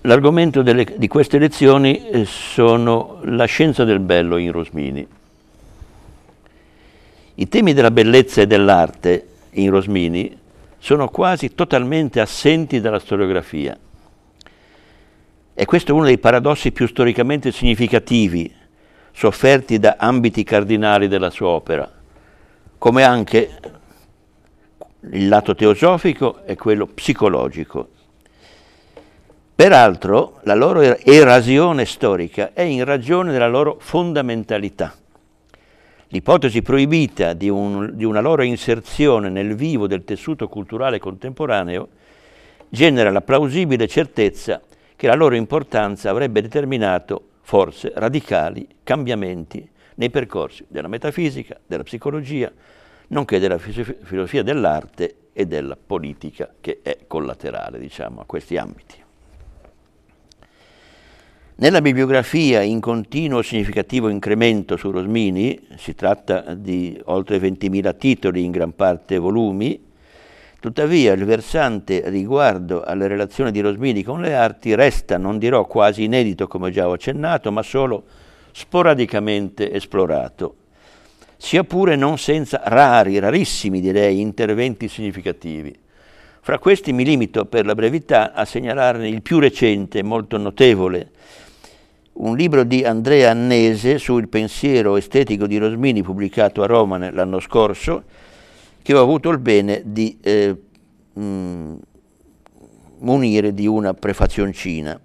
L'argomento di queste lezioni sono la scienza del bello in Rosmini. I temi della bellezza e dell'arte in Rosmini sono quasi totalmente assenti dalla storiografia. E questo è uno dei paradossi più storicamente significativi sofferti da ambiti cardinali della sua opera, come anche il lato teosofico e quello psicologico. Peraltro, la loro erasione storica è in ragione della loro fondamentalità. L'ipotesi proibita di una loro inserzione nel vivo del tessuto culturale contemporaneo genera la plausibile certezza che la loro importanza avrebbe determinato forse radicali cambiamenti nei percorsi della metafisica, della psicologia, nonché della filosofia dell'arte e della politica, che è collaterale, diciamo, a questi ambiti. Nella bibliografia in continuo significativo incremento su Rosmini, si tratta di oltre 20.000 titoli, in gran parte volumi, tuttavia il versante riguardo alle relazioni di Rosmini con le arti resta, non dirò quasi inedito come già ho accennato, ma solo sporadicamente esplorato, sia pure non senza rarissimi direi, interventi significativi. Fra questi mi limito per la brevità a segnalarne il più recente, molto notevole, un libro di Andrea Annese sul pensiero estetico di Rosmini, pubblicato a Roma l'anno scorso, che ho avuto il bene di munire di una prefazioncina.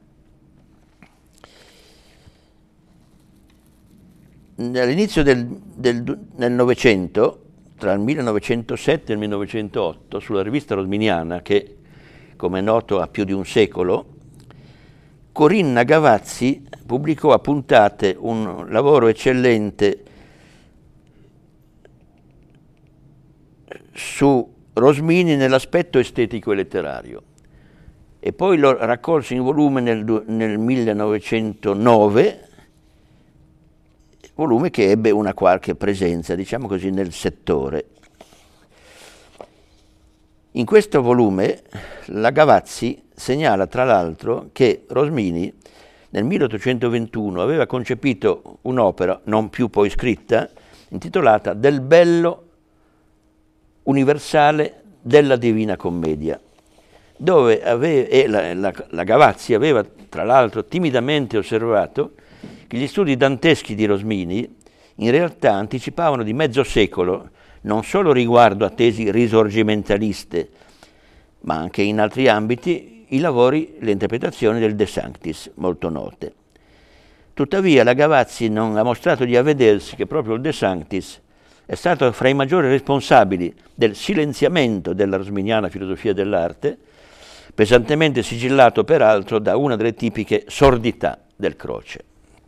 All'inizio del Novecento, tra il 1907 e il 1908, sulla rivista Rosminiana, che come è noto ha più di un secolo, Corinna Gavazzi pubblicò a puntate un lavoro eccellente su Rosmini nell'aspetto estetico e letterario, e poi lo raccolse in volume nel 1909, volume che ebbe una qualche presenza, diciamo così, nel settore. In questo volume la Gavazzi segnala tra l'altro che Rosmini nel 1821 aveva concepito un'opera, non più poi scritta, intitolata Del bello universale della Divina Commedia, dove la Gavazzi aveva tra l'altro timidamente osservato che gli studi danteschi di Rosmini in realtà anticipavano di mezzo secolo non solo riguardo a tesi risorgimentaliste, ma anche in altri ambiti i lavori, le interpretazioni del De Sanctis, molto note. Tuttavia la Gavazzi non ha mostrato di avvedersi che proprio il De Sanctis è stato fra i maggiori responsabili del silenziamento della rosminiana filosofia dell'arte, pesantemente sigillato peraltro da una delle tipiche sordità del Croce.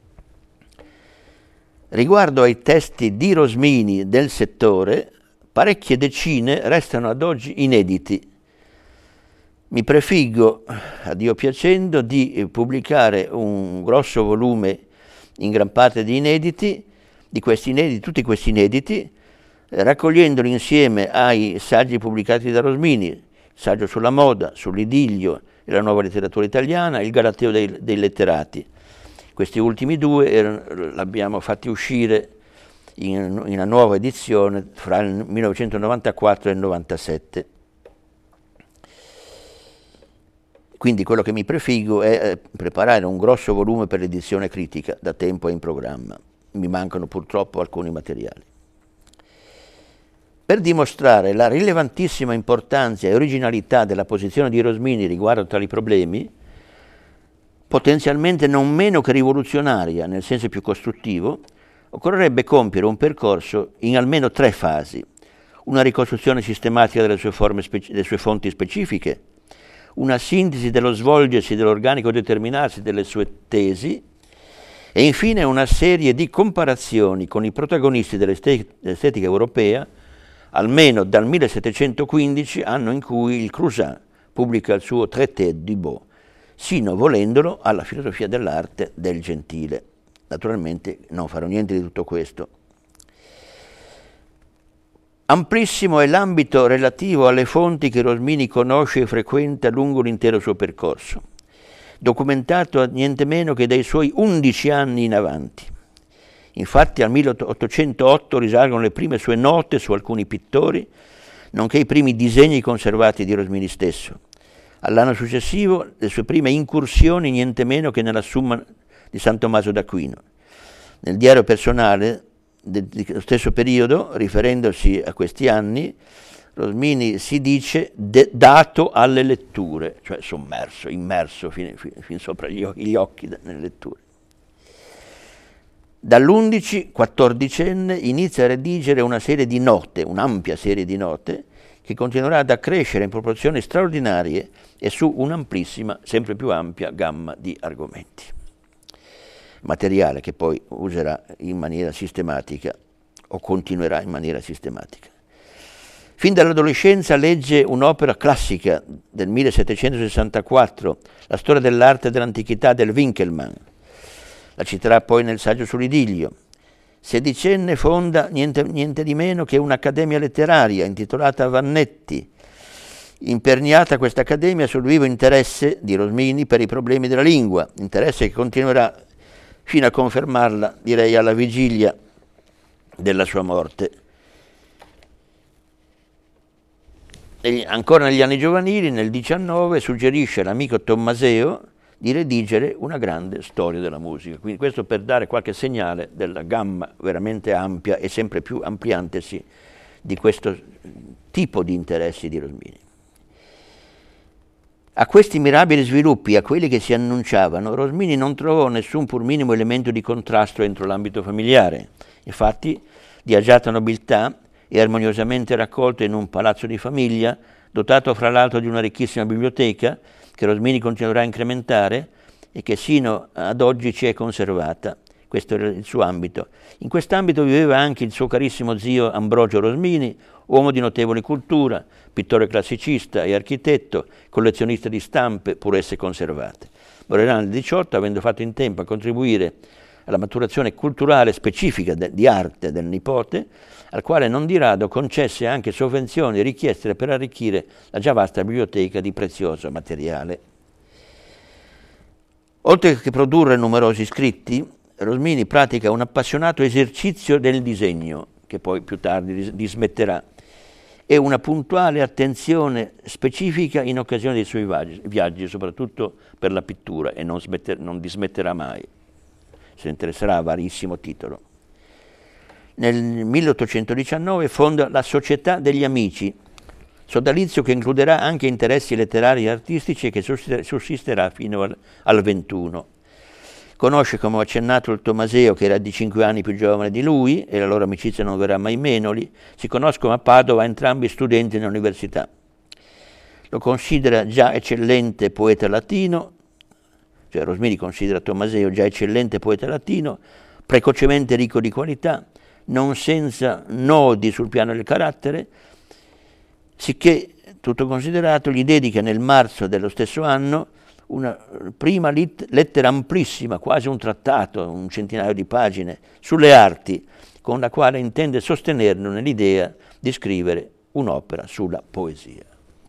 Riguardo ai testi di Rosmini del settore, parecchie decine restano ad oggi inediti. Mi prefiggo, a Dio piacendo, di pubblicare un grosso volume in gran parte di inediti, tutti questi inediti, raccogliendoli insieme ai saggi pubblicati da Rosmini, il saggio sulla moda, sull'idillio e la nuova letteratura italiana, il Galateo dei letterati. Questi ultimi due l'abbiamo fatti uscire in una nuova edizione fra il 1994 e il 97. Quindi quello che mi prefiggo è preparare un grosso volume per l'edizione critica, da tempo è in programma. Mi mancano purtroppo alcuni materiali. Per dimostrare la rilevantissima importanza e originalità della posizione di Rosmini riguardo a tali problemi, potenzialmente non meno che rivoluzionaria nel senso più costruttivo, occorrerebbe compiere un percorso in almeno 3 fasi: una ricostruzione sistematica delle sue fonti specifiche, una sintesi dello svolgersi, dell'organico determinarsi delle sue tesi, e infine una serie di comparazioni con i protagonisti dell'estetica europea, almeno dal 1715, anno in cui il Cruzat pubblica il suo Traité du Beau, sino, volendolo, alla filosofia dell'arte del Gentile. Naturalmente non farò niente di tutto questo. Amplissimo è l'ambito relativo alle fonti che Rosmini conosce e frequenta lungo l'intero suo percorso. documentato niente meno che dai suoi 11 anni in avanti. Infatti al 1808 risalgono le prime sue note su alcuni pittori, nonché i primi disegni conservati di Rosmini stesso. All'anno successivo le sue prime incursioni niente meno che nella Summa di San Tommaso d'Aquino. Nel diario personale dello stesso periodo, riferendosi a questi anni, Rosmini si dice dato alle letture, cioè sommerso, immerso fin sopra gli occhi nelle letture. Dall'11-14enne inizia a redigere una serie di note, un'ampia serie di note, che continuerà ad accrescere in proporzioni straordinarie e su un'amplissima, sempre più ampia gamma di argomenti. Materiale che poi userà in maniera sistematica o continuerà in maniera sistematica. Fin dall'adolescenza legge un'opera classica del 1764, la storia dell'arte e dell'antichità del Winckelmann. La citerà poi nel saggio sull'idillio. Sedicenne fonda niente di meno che un'accademia letteraria intitolata Vannetti, imperniata questa accademia sul vivo interesse di Rosmini per i problemi della lingua, interesse che continuerà fino a confermarla, direi, alla vigilia della sua morte. Ancora negli anni giovanili, nel 19, suggerisce all'amico Tommaseo di redigere una grande storia della musica. Quindi questo per dare qualche segnale della gamma veramente ampia e sempre più ampliantesi di questo tipo di interessi di Rosmini. A questi mirabili sviluppi, a quelli che si annunciavano, Rosmini non trovò nessun pur minimo elemento di contrasto entro l'ambito familiare. Infatti, di agiata nobiltà e armoniosamente raccolto in un palazzo di famiglia, dotato fra l'altro di una ricchissima biblioteca, che Rosmini continuerà a incrementare e che sino ad oggi ci è conservata. Questo era il suo ambito. In quest'ambito viveva anche il suo carissimo zio Ambrogio Rosmini, uomo di notevole cultura, pittore classicista e architetto, collezionista di stampe, pur esse conservate. Morirà nel 18, avendo fatto in tempo a contribuire alla maturazione culturale specifica di arte del nipote, al quale non di rado concesse anche sovvenzioni richieste per arricchire la già vasta biblioteca di prezioso materiale. Oltre che produrre numerosi scritti, Rosmini pratica un appassionato esercizio del disegno, che poi più tardi dismetterà, e una puntuale attenzione specifica in occasione dei suoi viaggi, soprattutto per la pittura, e non dismetterà mai. Si interesserà a varissimo titolo. Nel 1819 fonda la Società degli Amici, sodalizio che includerà anche interessi letterari e artistici e che sussisterà fino al 21. Conosce, come ho accennato, il Tommaseo, che era di 5 anni più giovane di lui, e la loro amicizia non verrà mai meno. Si conoscono a Padova, entrambi studenti all'università. Lo considera già eccellente poeta latino, cioè Rosmini considera Tommaseo già eccellente poeta latino, precocemente ricco di qualità, non senza nodi sul piano del carattere, sicché, tutto considerato, gli dedica nel marzo dello stesso anno una prima lettera amplissima, quasi un trattato, un centinaio di pagine, sulle arti, con la quale intende sostenerlo nell'idea di scrivere un'opera sulla poesia.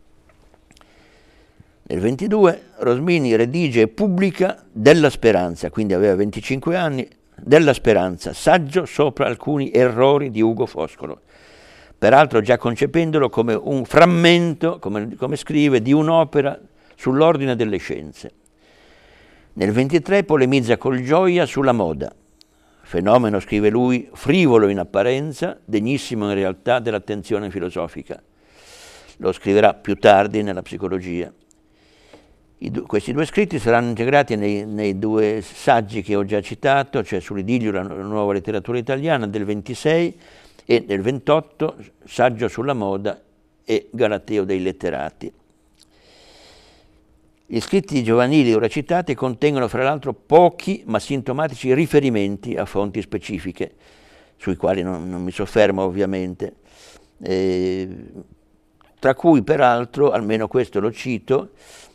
Nel 22 Rosmini redige e pubblica Della Speranza, quindi aveva 25 anni, Della Speranza, saggio sopra alcuni errori di Ugo Foscolo, peraltro già concependolo come un frammento, come scrive, di un'opera sull'ordine delle scienze. Nel 23 polemizza col Gioia sulla moda, fenomeno, scrive lui, frivolo in apparenza, degnissimo in realtà dell'attenzione filosofica. Lo scriverà più tardi nella psicologia. Questi due scritti saranno integrati nei due saggi che ho già citato, cioè sull'idillio, la nuova letteratura italiana, del 26, e del 28, saggio sulla moda e Galateo dei letterati. Gli scritti giovanili ora citati contengono fra l'altro pochi ma sintomatici riferimenti a fonti specifiche, sui quali non mi soffermo ovviamente, tra cui peraltro, almeno questo lo cito,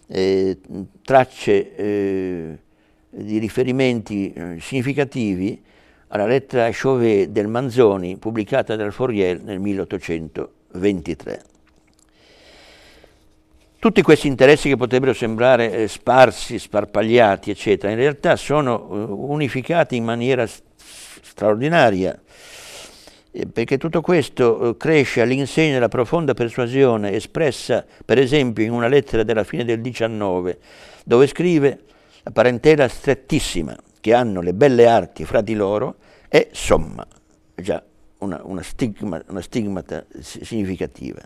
tracce di riferimenti significativi alla lettera Chauvet del Manzoni, pubblicata dal Fourier nel 1823. Tutti questi interessi che potrebbero sembrare sparsi, sparpagliati, eccetera, in realtà sono unificati in maniera straordinaria, perché tutto questo cresce all'insegna della profonda persuasione espressa, per esempio, in una lettera della fine del 19, dove scrive: la parentela strettissima che hanno le belle arti fra di loro è somma, già una stigmata significativa.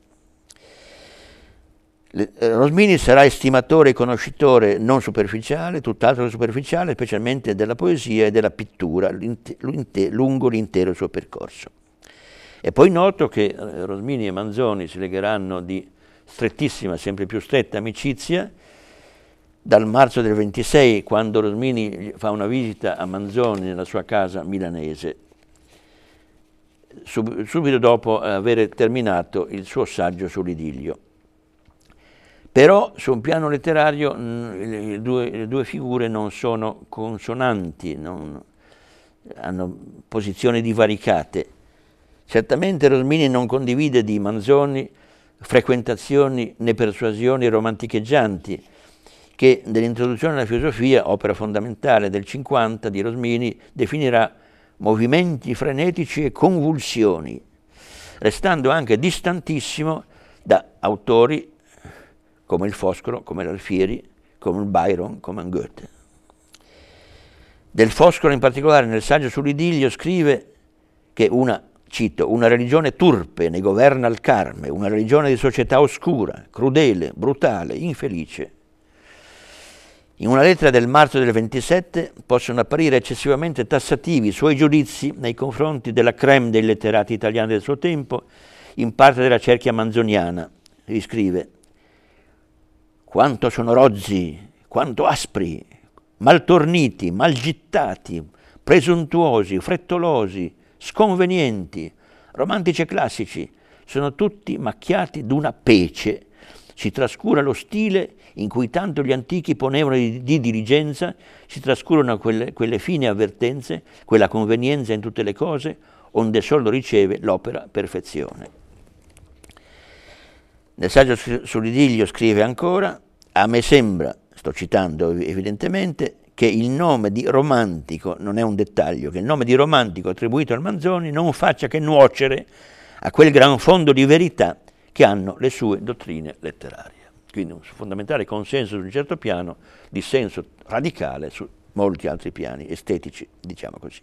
Rosmini sarà estimatore e conoscitore non superficiale, tutt'altro che superficiale, specialmente della poesia e della pittura lungo l'intero suo percorso. È poi noto che Rosmini e Manzoni si legheranno di strettissima, sempre più stretta amicizia dal marzo del 26, quando Rosmini fa una visita a Manzoni nella sua casa milanese, subito dopo aver terminato il suo saggio sull'idillio. Però su un piano letterario le due figure non sono consonanti, hanno posizioni divaricate. Certamente Rosmini non condivide di Manzoni frequentazioni né persuasioni romanticheggianti, che nell'introduzione alla filosofia, opera fondamentale del 50 di Rosmini, definirà movimenti frenetici e convulsioni, restando anche distantissimo da autori come il Foscolo, come l'Alfieri, come il Byron, come il Goethe. Del Foscolo in particolare nel saggio sull'idillio scrive che cito, una religione turpe ne governa il carme, una religione di società oscura, crudele, brutale, infelice. In una lettera del marzo del 27 possono apparire eccessivamente tassativi i suoi giudizi nei confronti della crème dei letterati italiani del suo tempo, in parte della cerchia manzoniana. Gli scrive: quanto sono rozzi, quanto aspri, maltorniti, malgittati, presuntuosi, frettolosi, sconvenienti, romantici e classici, sono tutti macchiati d'una pece. Si trascura lo stile in cui tanto gli antichi ponevano di diligenza, si trascurano quelle fine avvertenze, quella convenienza in tutte le cose, onde solo riceve l'opera perfezione. Nel saggio sull'idillio scrive ancora: a me sembra, sto citando evidentemente, che il nome di romantico, non è un dettaglio, che il nome di romantico attribuito al Manzoni non faccia che nuocere a quel gran fondo di verità che hanno le sue dottrine letterarie. Quindi un fondamentale consenso su un certo piano, dissenso radicale su molti altri piani estetici, diciamo così.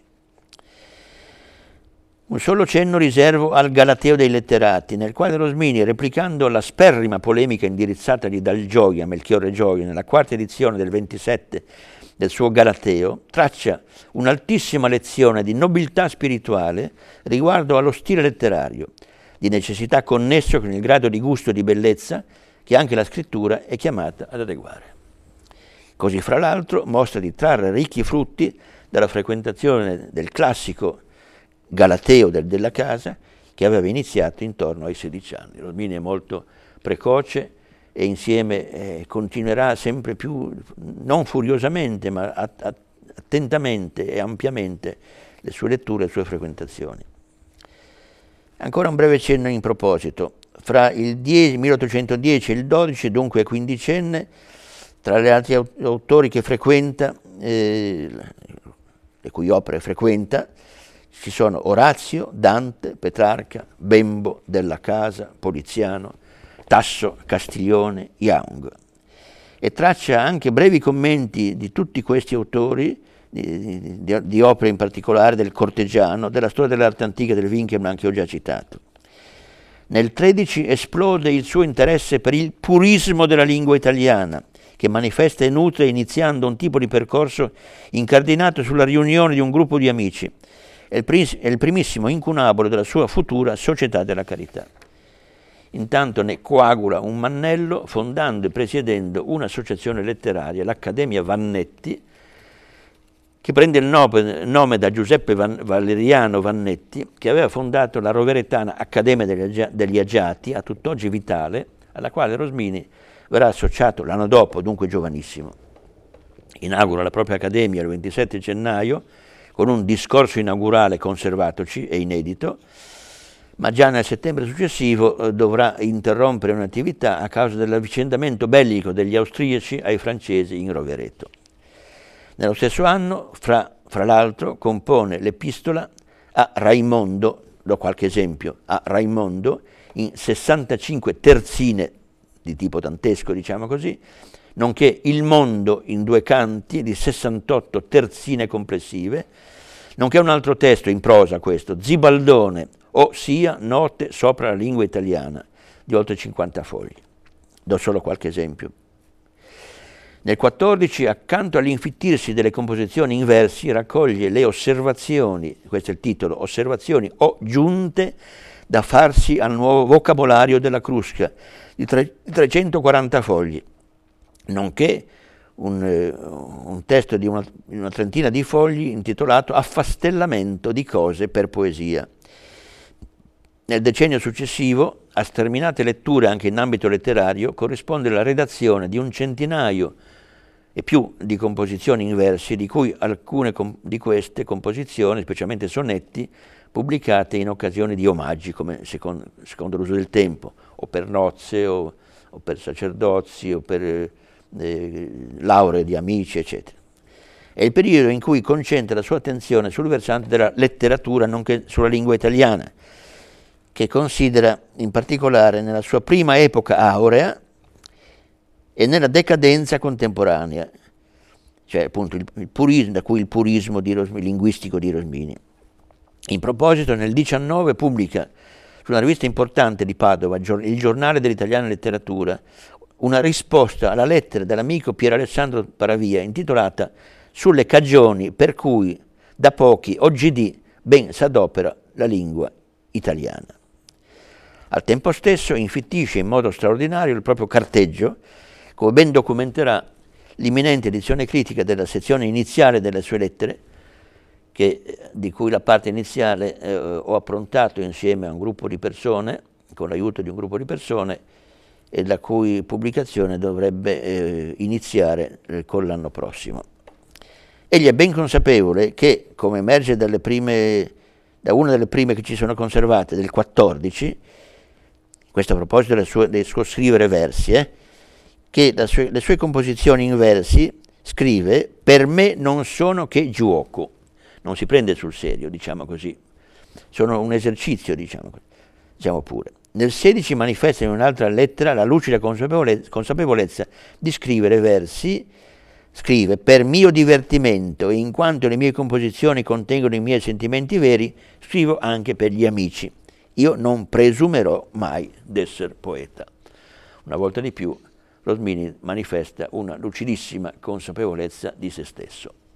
Un solo cenno riservo al Galateo dei letterati, nel quale Rosmini, replicando la sperrima polemica indirizzatagli dal Gioia, Melchiorre Gioia, nella quarta edizione del 27 del suo Galateo, traccia un'altissima lezione di nobiltà spirituale riguardo allo stile letterario, di necessità connesso con il grado di gusto e di bellezza che anche la scrittura è chiamata ad adeguare. Così, fra l'altro, mostra di trarre ricchi frutti dalla frequentazione del classico Galateo della casa, che aveva iniziato intorno ai 16 anni. Rosmini è molto precoce e insieme continuerà sempre più, non furiosamente, ma attentamente e ampiamente le sue letture e le sue frequentazioni. Ancora un breve cenno in proposito. Fra il 1810 e il 12, dunque quindicenne, tra gli altri autori che frequenta, le cui opere frequenta, ci sono Orazio, Dante, Petrarca, Bembo, Della Casa, Poliziano, Tasso, Castiglione, Young. E traccia anche brevi commenti di tutti questi autori, di opere in particolare del Cortegiano, della storia dell'arte antica del Winkelmann che ho già citato. Nel 13 esplode il suo interesse per il purismo della lingua italiana, che manifesta e nutre iniziando un tipo di percorso incardinato sulla riunione di un gruppo di amici. È il primissimo incunabolo della sua futura Società della Carità. Intanto ne coagula un mannello fondando e presiedendo un'associazione letteraria, l'Accademia Vannetti, che prende il nome da Giuseppe Valeriano Vannetti, che aveva fondato la roveretana Accademia degli Agiati, a tutt'oggi vitale, alla quale Rosmini verrà associato l'anno dopo, dunque giovanissimo. Inaugura la propria accademia il 27 gennaio con un discorso inaugurale conservatoci e inedito, ma già nel settembre successivo dovrà interrompere un'attività a causa dell'avvicendamento bellico degli austriaci ai francesi in Rovereto. Nello stesso anno, fra l'altro, compone l'epistola a Raimondo, do qualche esempio, a Raimondo, in 65 terzine di tipo dantesco, diciamo così, nonché Il mondo in 2 canti di 68 terzine complessive, nonché un altro testo in prosa, questo, Zibaldone, ossia Note sopra la lingua italiana, di oltre 50 fogli. Do solo qualche esempio. Nel 14, accanto all'infittirsi delle composizioni in versi, raccoglie le osservazioni, questo è il titolo, osservazioni o giunte da farsi al nuovo vocabolario della Crusca, di 340 fogli, nonché un testo di una trentina di fogli intitolato Affastellamento di cose per poesia. Nel decennio successivo, a sterminate letture anche in ambito letterario, corrisponde la redazione di un centinaio e più di composizioni in versi, di cui alcune di queste composizioni, specialmente sonetti, pubblicate in occasione di omaggi, come secondo l'uso del tempo, o per nozze, o per sacerdozi, o per lauree di amici, eccetera. È il periodo in cui concentra la sua attenzione sul versante della letteratura, nonché sulla lingua italiana, che considera in particolare nella sua prima epoca aurea e nella decadenza contemporanea, cioè appunto il purismo, da cui il purismo linguistico di Rosmini. In proposito, nel 19 pubblica su una rivista importante di Padova, il Giornale dell'Italiana Letteratura, una risposta alla lettera dell'amico Pier Alessandro Paravia intitolata Sulle cagioni per cui da pochi oggidì ben s'adopera la lingua italiana. Al tempo stesso infittisce in modo straordinario il proprio carteggio, come ben documenterà l'imminente edizione critica della sezione iniziale delle sue lettere, di cui la parte iniziale ho approntato insieme a un gruppo di persone, con l'aiuto di un gruppo di persone, e la cui pubblicazione dovrebbe iniziare con l'anno prossimo. Egli è ben consapevole che, come emerge da una delle prime che ci sono conservate, del 14, questo a proposito del suo scrivere versi, che le sue composizioni in versi, scrive, per me non sono che giuoco, non si prende sul serio, diciamo così, sono un esercizio, diciamo pure. Nel 16 manifesta in un'altra lettera la lucida consapevolezza di scrivere versi, scrive, per mio divertimento e in quanto le mie composizioni contengono i miei sentimenti veri, scrivo anche per gli amici. Io non presumerò mai d'essere poeta. Una volta di più, Rosmini manifesta una lucidissima consapevolezza di se stesso.